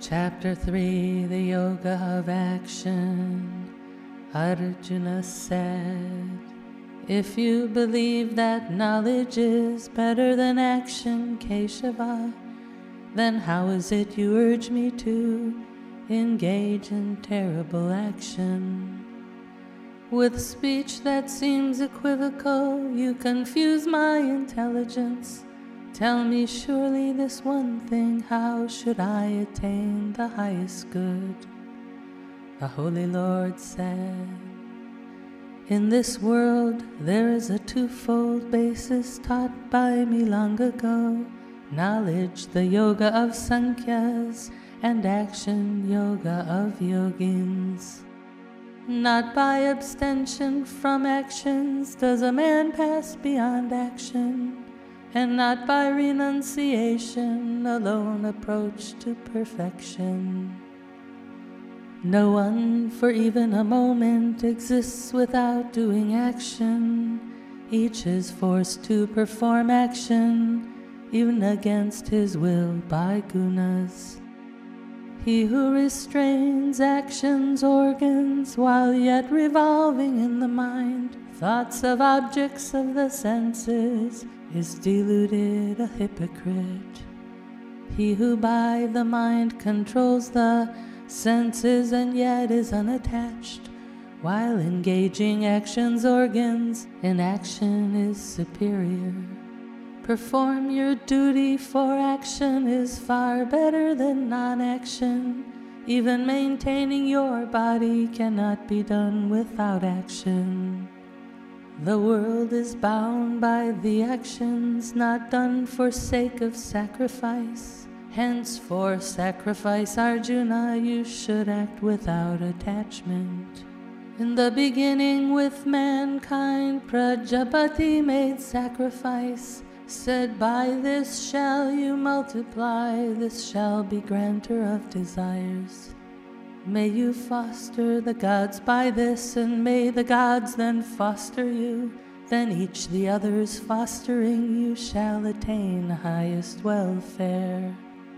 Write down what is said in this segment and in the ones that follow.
Chapter 3, the Yoga of Action. Arjuna said, if you believe that knowledge is better than action, Keshava, then how is it you urge me to engage in terrible action? With speech that seems equivocal, you confuse my intelligence. Tell me surely this one thing, how should I attain the highest good? The Holy Lord said, in this world there is a twofold basis taught by me long ago, knowledge, the yoga of Sankhyas, and action, yoga of Yogins. Not by abstention from actions does a man pass beyond action, and not by renunciation alone approach to perfection. No one for even a moment exists without doing action. Each is forced to perform action, even against his will by gunas. He who restrains action's organs while yet revolving in the mind thoughts of objects of the senses is deluded, a hypocrite. He who by the mind controls the senses and yet is unattached while engaging action's organs in action is superior. Perform your duty, for action is far better than non-action. Even maintaining your body cannot be done without action. The world is bound by the actions not done for sake of sacrifice. Hence, for sacrifice, Arjuna, you should act without attachment. In the beginning with mankind, Prajapati made sacrifice, said, by this shall you multiply, this shall be granter of desires. May you foster the gods by this, and may the gods then foster you. Then each the others fostering, you shall attain highest welfare.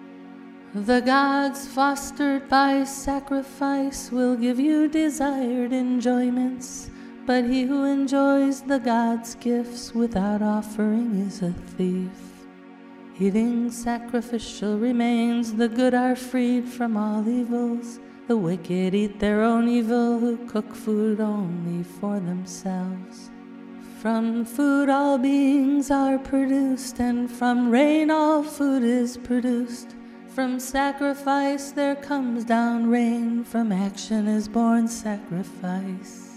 The gods fostered by sacrifice will give you desired enjoyments, but he who enjoys the gods' gifts without offering is a thief. Eating sacrificial remains, the good are freed from all evils. The wicked eat their own evil, who cook food only for themselves. From food all beings are produced, and from rain all food is produced. From sacrifice there comes down rain, from action is born sacrifice.